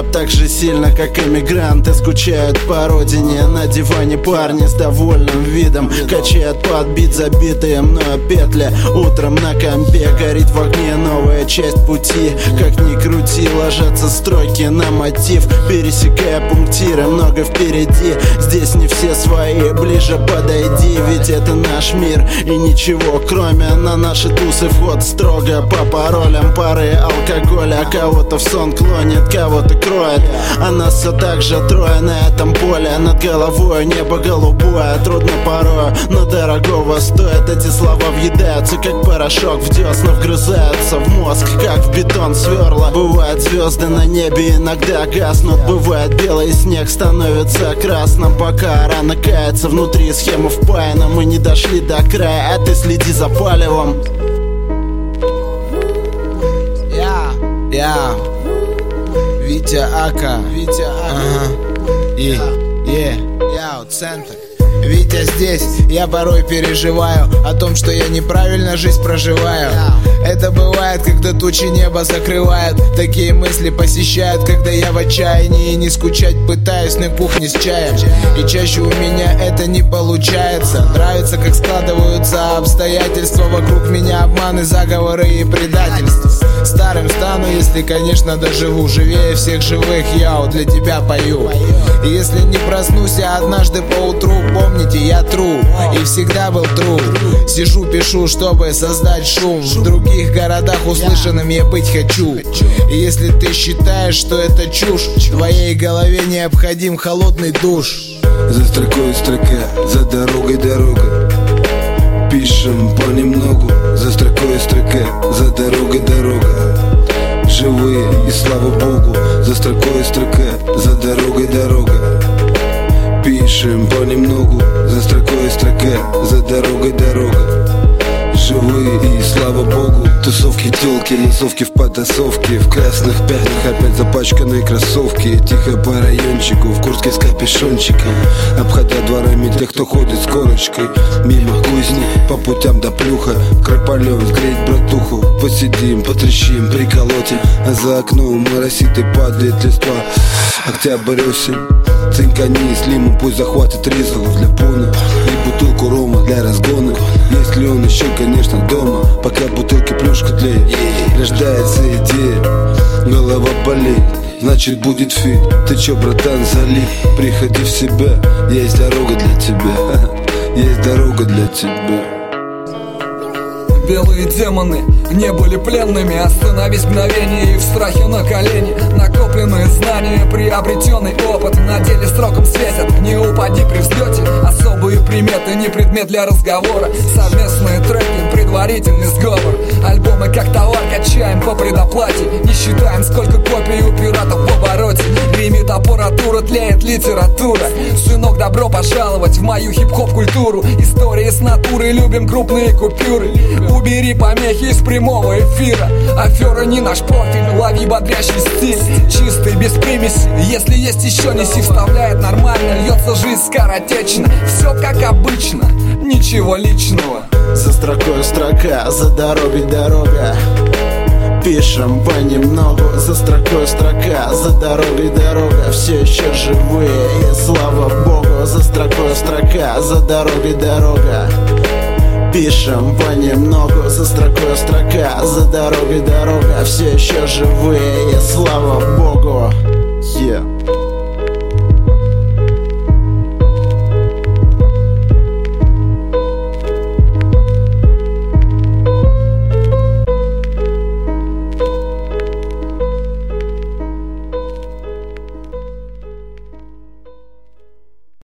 рэп так же сильно, как эмигранты скучают по родине. На диване парни с довольным видом качают под бит забитые мною петли. Утром на компе горит в огне новая часть пути. Как ни крути, ложатся строки на мотив, пересекая пунктиры, много впереди. Здесь не все свои, ближе подойди, ведь это наш мир и ничего кроме. На наши тусы вход строго по паролям, пары алкоголя. Кого-то в сон клонит, кого-то кроет, а нас все так же трое на этом поле. Над головой небо голубое, трудно порою, но дорогого стоит. Эти слова въедаются, как порошок в десна, вгрызаются в мозг, как в бетон сверла. Бывают звезды на небе, иногда гаснут. Бывает белый снег становится красным, пока рано кается. Внутри схема впаяна, мы не дошли до края, а ты следи за палевом. Я Витя Ака, центр. Витя здесь, я порой переживаю о том, что я неправильно жизнь проживаю. Это бывает, когда тучи неба закрывают. Такие мысли посещают, когда я в отчаянии и не скучать пытаюсь на кухне с чаем. И чаще у меня это не получается. Нравится, как складываются обстоятельства вокруг меня, обманы, заговоры и предательства. Старым стану, если, конечно, доживу. Живее всех живых я для тебя пою. И если не проснусь я однажды поутру, помните, я true и всегда был true. Сижу, пишу, чтобы создать шум. В других городах услышанным я быть хочу. И если ты считаешь, что это чушь, твоей голове необходим холодный душ. За строкой строка, за дорогой дорога. Пишем понемногу. За строкой строка, за дорогой дорога. Живые и слава Богу. За строкой строка, за дорогой дорога. Пишем понемногу. За строкой строка, за дорогой дорога. Живые и слава Богу. Тусовки, тёлки, носовки в потасовке. В красных пятнах опять запачканные кроссовки. Тихо по райончику, в куртке с капюшончиком. Обходя дворами тех, кто ходит с корочкой. Мимо кузни, по путям до плюха. Крополёв сгреть братуху. Посидим, потрещим, приколотим. А за окном моросит и падает листва. Октябрь, осень. Цинкани с лимом, пусть захватит резалов для пона. И бутылку рома для разгона. Если он еще, конечно, дома. Пока бутылки плюшка тлеет, рождается идея. Голова болеет, значит будет фит. Ты чё, братан, залип? Приходи в себя. Есть дорога для тебя. Есть дорога для тебя. Белые демоны не были пленными. Остановись мгновение и в страхе на колени. Накопленные знания, приобретенный опыт на деле сроком светят. Не упади при взлете. Особые приметы, не предмет для разговора. Совместные треки, предварительный сговор. Альбомы как товар качаем по предоплате. Не считаем, сколько копий у пиратов в обороте. Гремит аппаратура, тлеет литература. Сынок, добро пожаловать в мою хип-хоп культуру. Истории с натуры, любим крупные купюры. Убери помехи из прямого эфира. Афера не наш профиль, лови бодрящий стиль. Чистый, без примеси, если есть еще неси. Вставляет нормально, льется жизнь скоротечно. Все как обычно, ничего личного. За строкой строка, за дорогой дорога. Пишем понемногу. За строкой строка, за дорогой дорога. Все еще живые и слава Богу. За строкой строка, за дорогой дорога. Пишем понемногу. За строкой строка, за дорогой дорога. Все еще живые и слава Богу. Yeah.